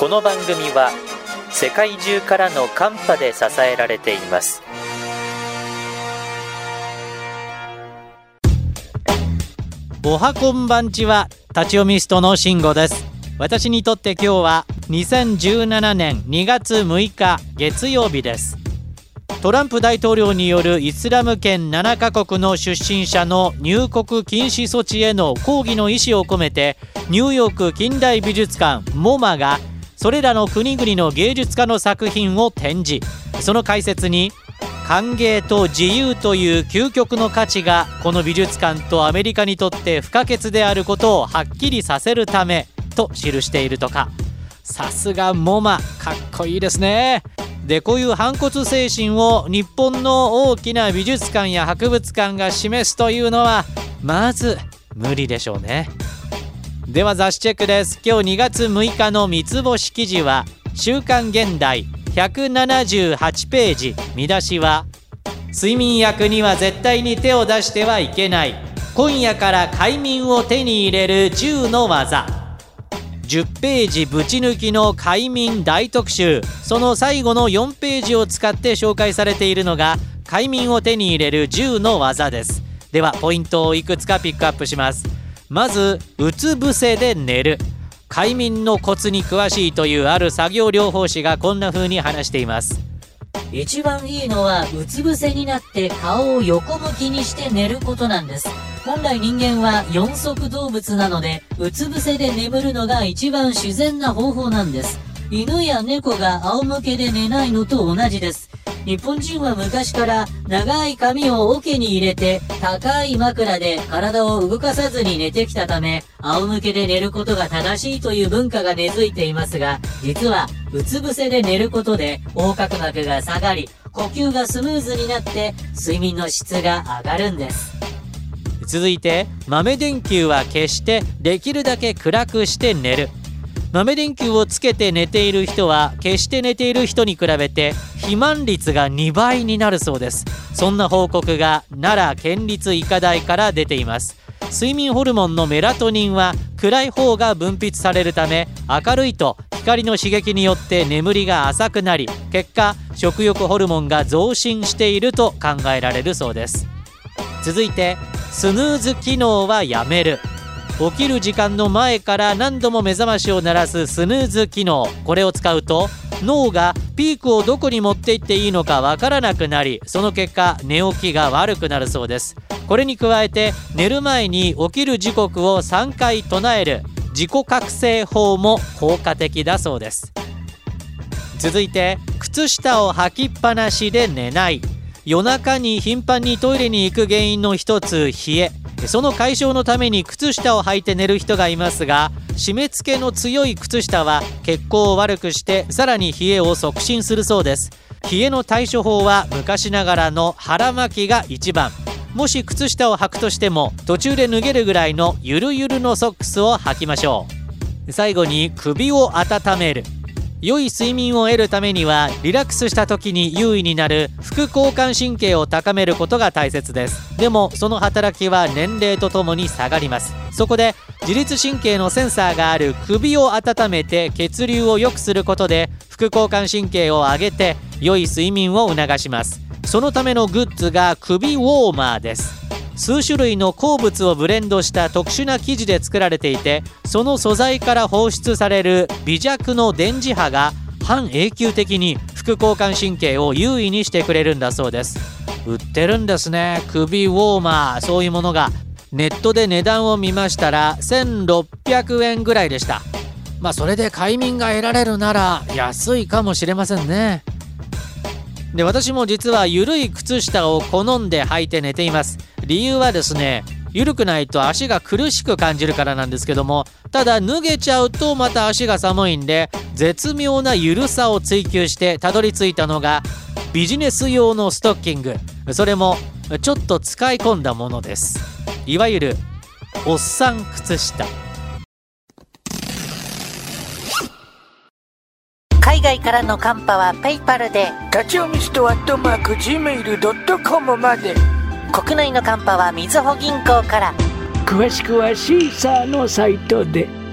この番組は世界中からのカンパで支えられています。 おはこんばんちは、立ち読みストの慎吾です。私にとって今日は2017年2月6日月曜日です。トランプ大統領によるイスラム圏7カ国の出身者の入国禁止措置への抗議の意思を込めて、ニューヨーク近代美術館 MoMA がそれらの国々の芸術家の作品を展示。その解説に、歓迎と自由という究極の価値がこの美術館とアメリカにとって不可欠であることをはっきりさせるためと記しているとか。さすがMoMA、かっこいいですね。で、こういう反骨精神を日本の大きな美術館や博物館が示すというのはまず無理でしょうね。では雑誌チェックです。今日2月6日の三つ星記事は週刊現代178ページ。見出しは、睡眠薬には絶対に手を出してはいけない、今夜から快眠を手に入れる10の技。10ページぶち抜きの快眠大特集。その最後の4ページを使って紹介されているのが快眠を手に入れる10の技です。ではポイントをいくつかピックアップします。まず、うつ伏せで寝る。快眠のコツに詳しいというある作業療法士がこんな風に話しています。 一番いいのはうつ伏せになって顔を横向きにして寝ることなんです。本来人間は四足動物なので、うつ伏せで眠るのが一番自然な方法なんです。犬や猫が仰向けで寝ないのと同じです。日本人は昔から長い髪を桶に入れて高い枕で体を動かさずに寝てきたため、仰向けで寝ることが正しいという文化が根付いていますが、実はうつ伏せで寝ることで横隔膜が下がり、呼吸がスムーズになって睡眠の質が上がるんです。 続いて、豆電球は消してできるだけ暗くして寝る。豆電球をつけて寝ている人は消して寝ている人に比べて肥満率が2倍になるそうです。そんな報告が奈良県立医科大から出ています。睡眠ホルモンのメラトニンは暗い方が分泌されるため、明るいと光の刺激によって眠りが浅くなり、結果食欲ホルモンが増進していると考えられるそうです。続いて、スヌーズ機能はやめる。起きる時間の前から何度も目覚ましを鳴らすスヌーズ機能。これを使うと脳がピークをどこに持っていっていいのかわからなくなり、その結果寝起きが悪くなるそうです。これに加えて、寝る前に起きる時刻を3回唱える自己覚醒法も効果的だそうです。続いて、靴下を履きっぱなしで寝ない。夜中に頻繁にトイレに行く原因の一つ、冷え。その解消のために靴下を履いて寝る人がいますが、締め付けの強い靴下は血行を悪くしてさらに冷えを促進するそうです。冷えの対処法は昔ながらの腹巻きが一番。もし靴下を履くとしても途中で脱げるぐらいのゆるゆるのソックスを履きましょう。最後に、首を温める。良い睡眠を得るためにはリラックスした時に優位になる副交感神経を高めることが大切です。でもその働きは年齢とともに下がります。そこで自律神経のセンサーがある首を温めて血流を良くすることで副交感神経を上げて良い睡眠を促します。そのためのグッズが首ウォーマーです。数種類の鉱物をブレンドした特殊な生地で作られていて、その素材から放出される微弱の電磁波が半永久的に副交感神経を優位にしてくれるんだそうです。売ってるんですね、首ウォーマー。そういうものがネットで値段を見ましたら1600円ぐらいでした。それで快眠が得られるなら安いかもしれませんね。で、私も実は緩い靴下を好んで履いて寝ています。理由はですね、緩くないと足が苦しく感じるからなんですけども、ただ脱げちゃうとまた足が寒いんで、絶妙な緩さを追求してたどり着いたのがビジネス用のストッキング。それもちょっと使い込んだものです。いわゆるおっさん靴下。 海外からのカンパはペイパルで、 立ち読みスト@gmail.com まで。 国内のカンパはみずほ銀行から。 詳しくはシーサーのサイトで。